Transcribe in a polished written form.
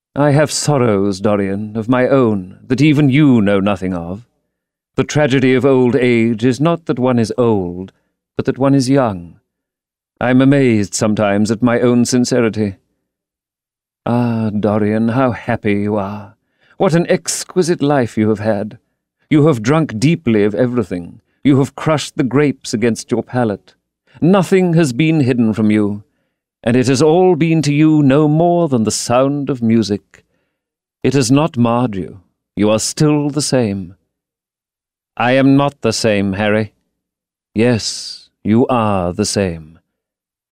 I have sorrows, Dorian, of my own, that even you know nothing of. The tragedy of old age is not that one is old, but that one is young. I am amazed sometimes at my own sincerity. Ah, Dorian, how happy you are! What an exquisite life you have had! You have drunk deeply of everything. You have crushed the grapes against your palate. Nothing has been hidden from you, and it has all been to you no more than the sound of music. It has not marred you. You are still the same. I am not the same, Harry. Yes, you are the same.